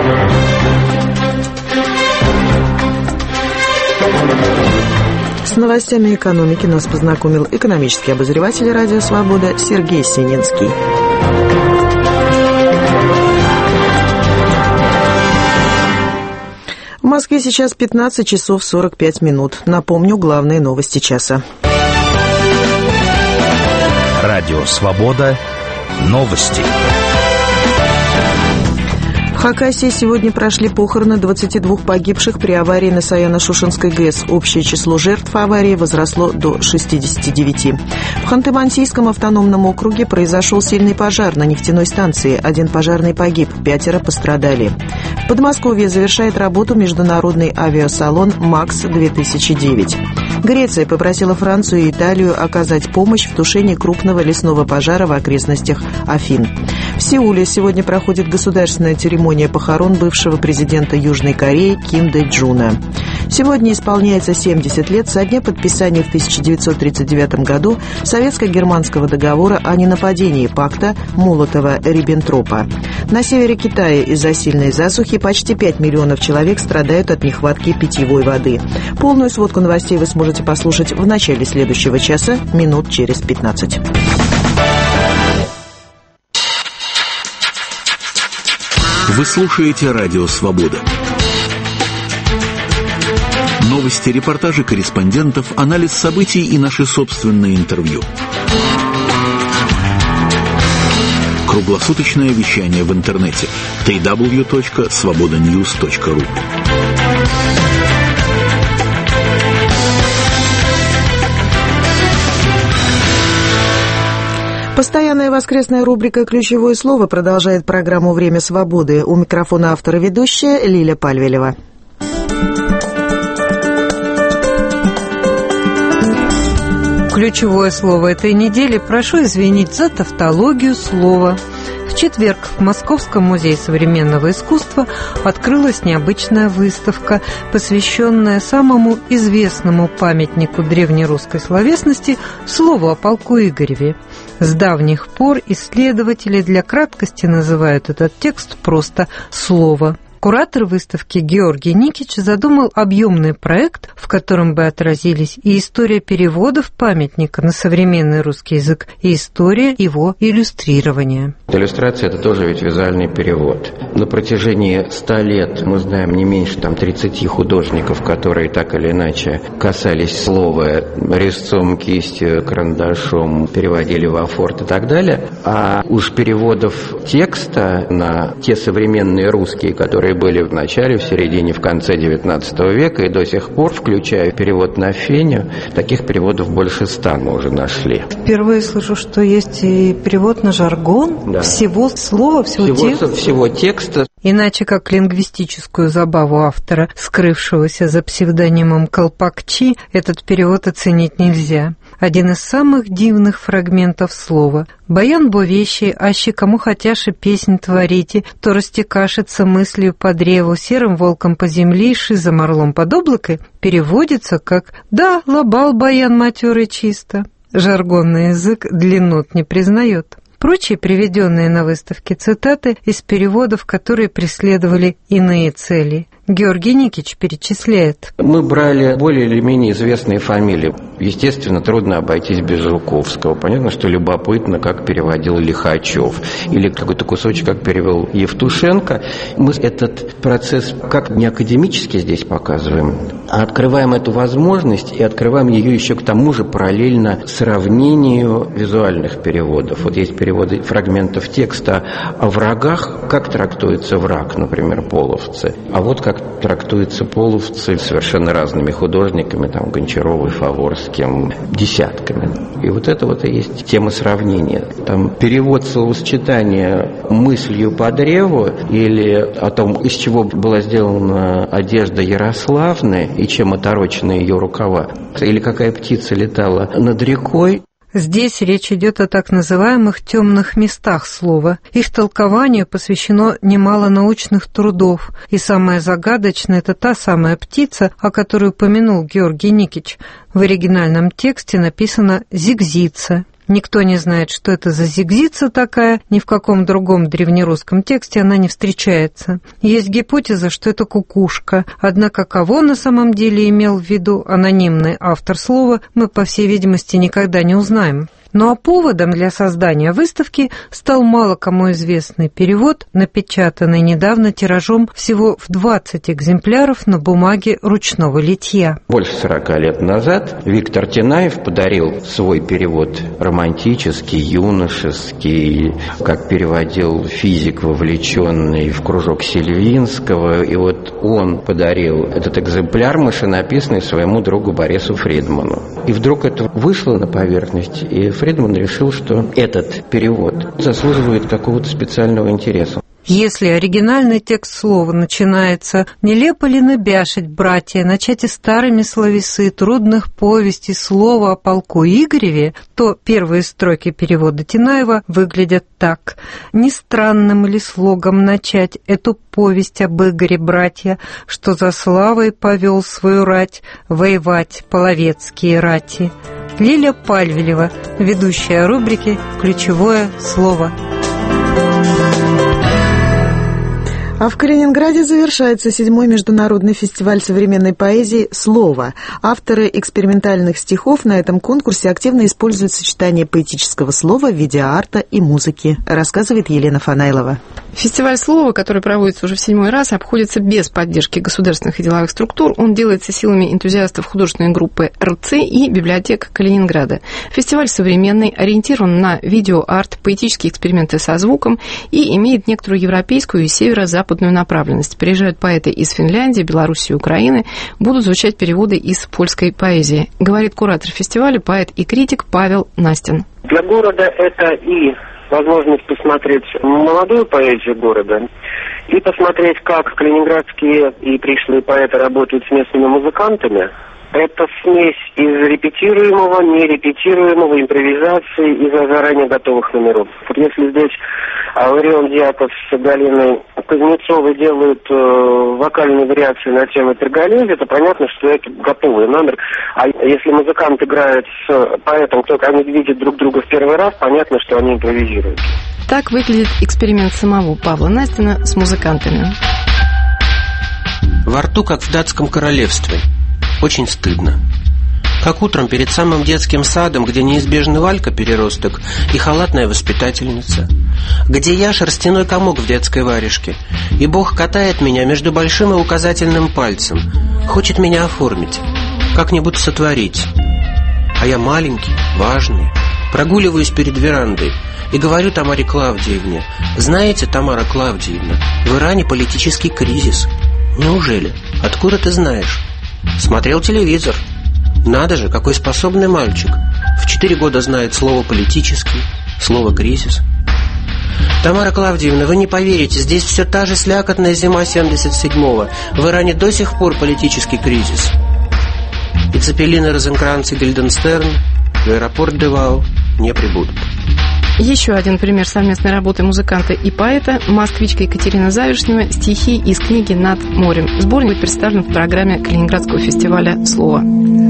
С новостями экономики нас познакомил экономический обозреватель «Радио Свобода» Сергей Сининский. В Москве сейчас пятнадцать часов сорок пять минут. Напомню, главные новости часа. Радио «Свобода». Новости. В Хакасии сегодня прошли похороны двадцати двух погибших при аварии на Саяно-Шушенской ГЭС. Общее число жертв аварии возросло до шестидесяти девяти. В Ханты-Мансийском автономном округе произошел сильный пожар на нефтяной станции. Один пожарный погиб, пятеро пострадали. В Подмосковье завершает работу международный авиасалон «МАКС-две тысячи девять». Греция попросила Францию и Италию оказать помощь в тушении крупного лесного пожара в окрестностях Афин. В Сеуле сегодня проходит государственная церемония похорон бывшего президента Южной Кореи Ким Дэ Джуна. Сегодня исполняется семьдесят лет со дня подписания в тысяча девятьсот тридцать девятом году Советско-германского договора о ненападении пакта Молотова-Риббентропа. На севере Китая из-за сильной засухи почти пять миллионов человек страдают от нехватки питьевой воды. Полную сводку новостей вы сможете послушать в начале следующего часа, минут через пятнадцать. Вы слушаете «Радио Свобода». Новости, репортажи корреспондентов, анализ событий и наши собственные интервью. Круглосуточное вещание в интернете дабл ю дабл ю дабл ю точка свобода ньюс точка ру. Постоянная воскресная рубрика «Ключевое слово» продолжает программу «Время свободы». У микрофона автор и ведущая Лиля Пальвелева. Ключевое слово этой недели. Прошу извинить за тавтологию слова. В четверг в Московском музее современного искусства открылась необычная выставка, посвященная самому известному памятнику древнерусской словесности слову о полку Игореве. С давних пор исследователи для краткости называют этот текст просто «слово». Куратор выставки Георгий Никич задумал объемный проект, в котором бы отразились и история переводов памятника на современный русский язык, и история его иллюстрирования. Иллюстрация – это тоже ведь визуальный перевод. На протяжении ста лет мы знаем не меньше там, тридцати художников, которые так или иначе касались слова резцом, кистью, карандашом, переводили в афорт и так далее. А уж переводов текста на те современные русские, которые были в начале, в середине, в конце девятнадцатого века и до сих пор, включая перевод на феню, таких переводов больше ста мы уже нашли. Впервые слышу, что есть и перевод на жаргон, да. всего слова, всего, всего текста. Всего текста. Иначе как лингвистическую забаву автора, скрывшегося за псевдонимом Колпакчи, этот перевод оценить нельзя. Один из самых дивных фрагментов слова. «Баян бо вещи, аще кому хотяше песнь творите, то растекашется мыслью по древу, серым волком по земле, шизом орлом под облакой», переводится как «да, лобал баян матерый чисто». Жаргонный язык длиннот не признает. Прочие приведенные на выставке цитаты из переводов, которые преследовали иные цели. Георгий Никич перечисляет. Мы брали более или менее известные фамилии. Естественно, трудно обойтись без Жуковского. Понятно, что любопытно, как переводил Лихачев. Или какой-то кусочек, как перевел Евтушенко. Мы этот процесс как не академически здесь показываем, а открываем эту возможность и открываем ее еще к тому же параллельно сравнению визуальных переводов. Вот есть переводы фрагментов текста о врагах, как трактуется враг, например, половцы. А вот как трактуются половцы совершенно разными художниками, там, Гончаровым, Фаворским, десятками. И вот это вот и есть тема сравнения. Там перевод словосочетания мыслью по древу или о том, из чего была сделана одежда Ярославны и чем оторочены ее рукава, или какая птица летала над рекой. Здесь речь идет о так называемых темных местах слова. Их толкованию посвящено немало научных трудов. И самое загадочное – это та самая птица, о которой упомянул Георгий Никич. В оригинальном тексте написано «зигзица». Никто не знает, что это за зигзица такая, ни в каком другом древнерусском тексте она не встречается. Есть гипотеза, что это кукушка, однако кого на самом деле имел в виду анонимный автор слова, мы, по всей видимости, никогда не узнаем. Ну а поводом для создания выставки стал мало кому известный перевод, напечатанный недавно тиражом всего в двадцать экземпляров на бумаге ручного литья. Больше сорока лет назад Виктор Тенаев подарил свой перевод романтический, юношеский, как переводил физик, вовлеченный в кружок Сильвинского. И вот он подарил этот экземпляр машинописный своему другу Борису Фридману. И вдруг это вышло на поверхность, и Фридман решил, что этот перевод заслуживает какого-то специального интереса. Если оригинальный текст слова начинается «Нелепо ли набяшить, братья, начать и старыми словесы трудных повестей слова о полку Игореве», то первые строки перевода Тенаева выглядят так: «Не странным ли слогом начать эту повесть об Игоре, братья, что за славой повел свою рать воевать половецкие рати». Лиля Пальвелева, ведущая рубрики «Ключевое слово». А в Калининграде завершается седьмой международный фестиваль современной поэзии «Слово». Авторы экспериментальных стихов на этом конкурсе активно используют сочетание поэтического слова, видеоарта и музыки, рассказывает Елена Фанайлова. Фестиваль «Слово», который проводится уже в седьмой раз, обходится без поддержки государственных и деловых структур. Он делается силами энтузиастов художественной группы РЦ и библиотек Калининграда. Фестиваль современный, ориентирован на видеоарт, поэтические эксперименты со звуком и имеет некоторую европейскую и северо-западную направленность. Приезжают поэты из Финляндии, Беларуси и Украины. Будут звучать переводы из польской поэзии. Говорит куратор фестиваля, поэт и критик Павел Настин. Для города это и возможность посмотреть молодую поэзию города и посмотреть, как калининградские и пришлые поэты работают с местными музыкантами. Это смесь из репетируемого, нерепетируемого, импровизации и заранее готовых номеров. Вот если здесь Ларион Дьяков с Галиной Кузнецовой делают э, вокальные вариации на тему Перголези, то понятно, что это готовый номер. А если музыкант играет с поэтом, только они видят друг друга в первый раз, понятно, что они импровизируют. Так выглядит эксперимент самого Павла Настина с музыкантами. Во рту, как в датском королевстве. Очень стыдно. Как утром перед самым детским садом, где неизбежный Валька-переросток и халатная воспитательница, где я шерстяной комок в детской варежке, и Бог катает меня между большим и указательным пальцем, хочет меня оформить, как-нибудь сотворить. А я маленький, важный, прогуливаюсь перед верандой и говорю Тамаре Клавдиевне: «Знаете, Тамара Клавдиевна, в Иране политический кризис». «Неужели? Откуда ты знаешь?» «Смотрел телевизор». «Надо же, какой способный мальчик. В четыре года знает слово «политический», слово «кризис». «Тамара Клавдиевна, вы не поверите, здесь все та же слякотная зима семьдесят седьмого. В Иране до сих пор политический кризис». И Цепелин, и Розенкранц, и Гильденстерн в аэропорт Девау не прибудут. Еще один пример совместной работы музыканта и поэта – москвичка Екатерина Завишнева «Стихи из книги «Над морем». Сборник будет представлен в программе Калининградского фестиваля «Слово».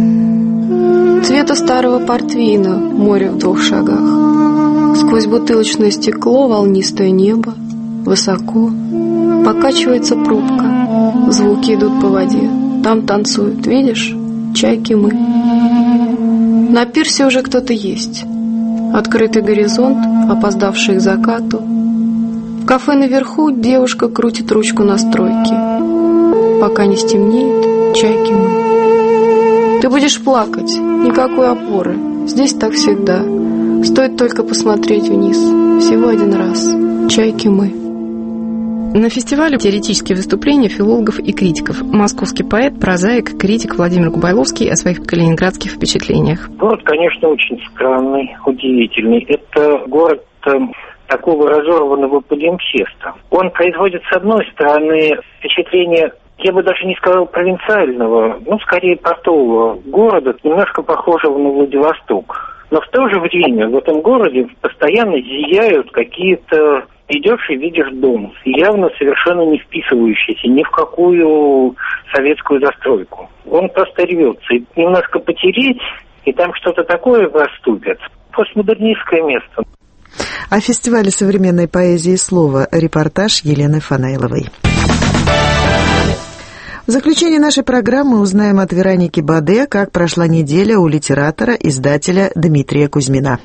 Цвета старого портвейна, море в двух шагах. Сквозь бутылочное стекло волнистое небо, высоко. Покачивается пробка, звуки идут по воде. Там танцуют, видишь, чайки мы. На пирсе уже кто-то есть. Открытый горизонт, опоздавший к закату. В кафе наверху девушка крутит ручку настройки. Пока не стемнеет, чайки мы. Ты будешь плакать, никакой опоры. Здесь так всегда. Стоит только посмотреть вниз. Всего один раз. Чайки мы. На фестивале теоретические выступления филологов и критиков. Московский поэт, прозаик, критик Владимир Губайловский о своих калининградских впечатлениях. Город, конечно, очень странный, удивительный. Это город э, такого разорванного полимсеста. Он производит, с одной стороны, впечатление, я бы даже не сказал провинциального, ну, скорее портового города, немножко похожего на Владивосток. Но в то же время в этом городе постоянно зияют какие-то... Идешь и видишь дом, явно совершенно не вписывающийся ни в какую советскую застройку. Он просто рвется. И немножко потереть, и там что-то такое проступит. Постмодернистское место. О фестивале современной поэзии «Слово» репортаж Елены Фанайловой. В заключение нашей программы узнаем от Вероники Баде, как прошла неделя у литератора, издателя Дмитрия Кузьмина.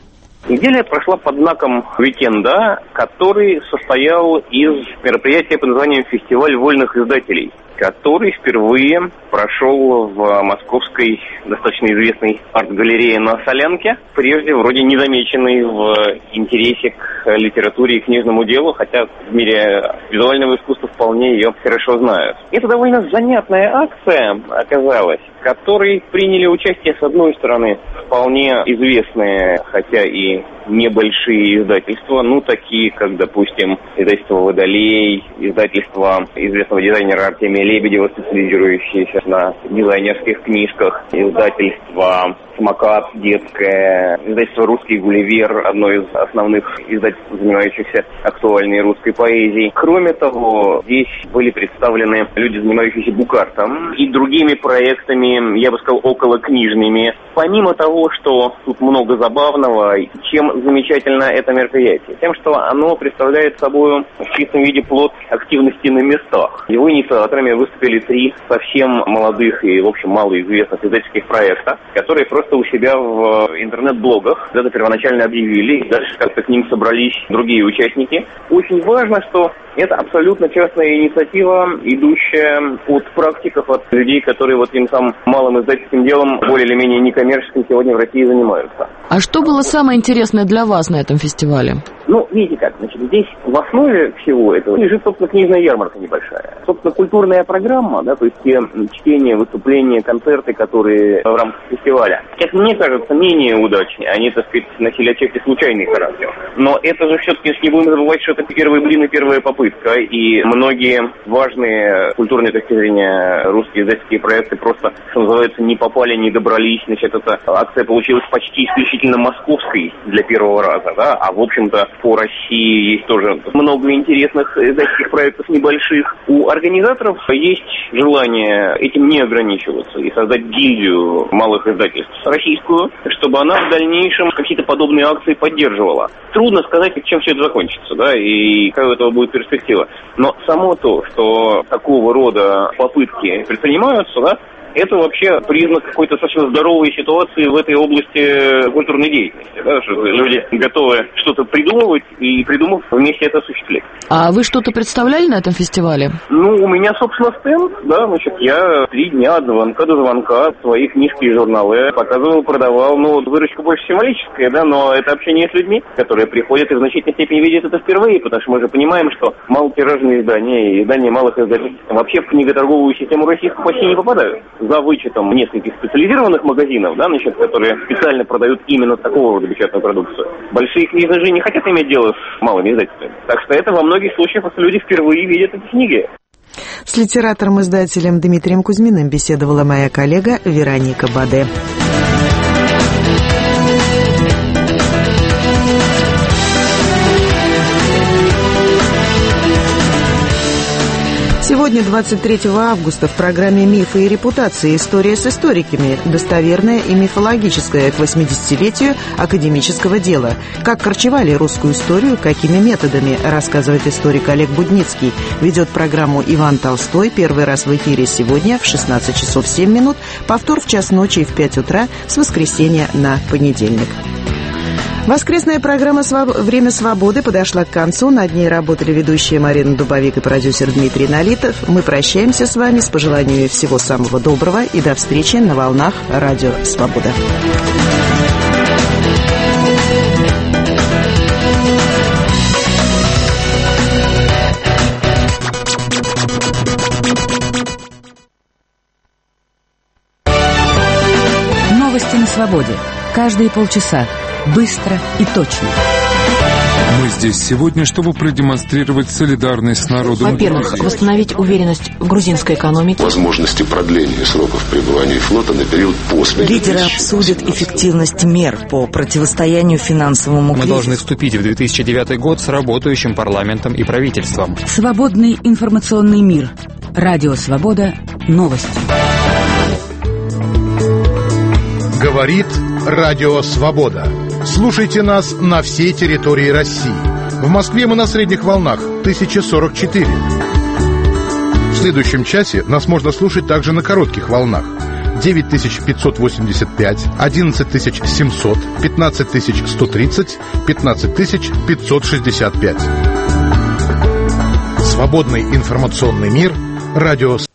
Неделя прошла под знаком уикенда, который состоял из мероприятия под названием «Фестиваль вольных издателей», который впервые прошел в московской достаточно известной арт-галерее на Солянке, прежде вроде незамеченной в интересе к литературе и книжному делу, хотя в мире визуального искусства вполне ее хорошо знают. Это довольно занятная акция оказалась, в которой приняли участие, с одной стороны, вполне известные, хотя и небольшие издательства, ну, такие, как, допустим, издательство «Водолей», издательство известного дизайнера Артемия Лебедева, специализирующееся на дизайнерских книжках, издательство «Самокат» детское, издательство «Русский Гулливер», одно из основных издательств, занимающихся актуальной русской поэзией. Кроме того, здесь были представлены люди, занимающиеся букартом и другими проектами, я бы сказал, околокнижными. Помимо того, что тут много забавного, чем замечательно это мероприятие? Тем, что оно представляет собой в чистом виде плод активности на местах. Его инициаторами выступили три совсем молодых и, в общем, малоизвестных издательских проекта, которые просто у себя в интернет-блогах это первоначально объявили, и дальше как-то к ним собрались другие участники. Очень важно, что это абсолютно частная инициатива, идущая от практиков, от людей, которые вот тем самым малым издательским делом, более или менее некоммерческим, сегодня в России занимаются. А что было самое интересное для вас на этом фестивале? Ну, видите как, значит, здесь в основе всего этого лежит, собственно, книжная ярмарка небольшая. Собственно, культурная программа, да, то есть те чтения, выступления, концерты, которые в рамках фестиваля, как мне кажется, менее удачные. Они, так сказать, носили отчасти случайный характер. Но это же все-таки, не будем забывать, что это первый блин и первая попытка, и многие важные культурные, с точки зрения, русские издательские проекты просто, что называется, не попали, не добрались. Значит, эта акция получилась почти исключительно московской для первого раза, да, а в общем-то по России есть тоже много интересных издательских проектов небольших. У организаторов есть желание этим не ограничиваться и создать гильдию малых издательств российскую, чтобы она в дальнейшем какие-то подобные акции поддерживала. Трудно сказать, чем все это закончится, да, и какая у этого будет перспектива. Но само то, что такого рода попытки предпринимаются, да, это вообще признак какой-то совсем здоровой ситуации в этой области культурной деятельности. Да, что люди готовы что-то придумывать и, придумав, вместе это осуществлять. А вы что-то представляли на этом фестивале? Ну, у меня, собственно, стенд, да, значит, я три дня от звонка до звонка свои книжки и журналы показывал, продавал, ну, выручка больше символическая, да, но это общение с людьми, которые приходят и в значительной степени видят это впервые, потому что мы же понимаем, что малотиражные издания и издания малых издательств вообще в книготорговую систему российскую почти не попадают. За вычетом нескольких специализированных магазинов, да, значит, которые специально продают именно такого рода печатную продукцию. Большие книжные же не хотят иметь дело с малыми издательствами. Так что это во многих случаях люди впервые видят эти книги. С литератором-издателем Дмитрием Кузьминым беседовала моя коллега Вероника Баде. Сегодня, двадцать третьего августа, в программе «Мифы и репутации. История с историками», достоверная и мифологическая к восьмидесятилетию академического дела. Как корчевали русскую историю, какими методами, рассказывает историк Олег Будницкий. Ведет программу Иван Толстой. Первый раз в эфире сегодня в шестнадцать часов семь минут, повтор в час ночи и в пять утра с воскресенья на понедельник. Воскресная программа «Время свободы» подошла к концу. Над ней работали ведущие Марина Дубовик и продюсер Дмитрий Налитов. Мы прощаемся с вами с пожеланиями всего самого доброго и до встречи на волнах Радио Свобода. Новости на свободе. Каждые полчаса. Быстро и точно. Мы здесь сегодня, чтобы продемонстрировать солидарность с народом. Во-первых, восстановить уверенность в грузинской экономике. Возможности продления сроков пребывания флота на период после. Лидеры обсудят эффективность мер по противостоянию финансовому кризису. Мы должны вступить в две тысячи девятый год с работающим парламентом и правительством. Свободный информационный мир. Радио Свобода. Новости. Говорит Радио Свобода. Слушайте нас на всей территории России. В Москве мы на средних волнах тысяча сорок четыре. В следующем часе нас можно слушать также на коротких волнах девять тысяч пятьсот восемьдесят пять, одиннадцать тысяч семьсот, пятнадцать тысяч сто тридцать, пятнадцать тысяч пятьсот шестьдесят пять. Свободный информационный мир. Радио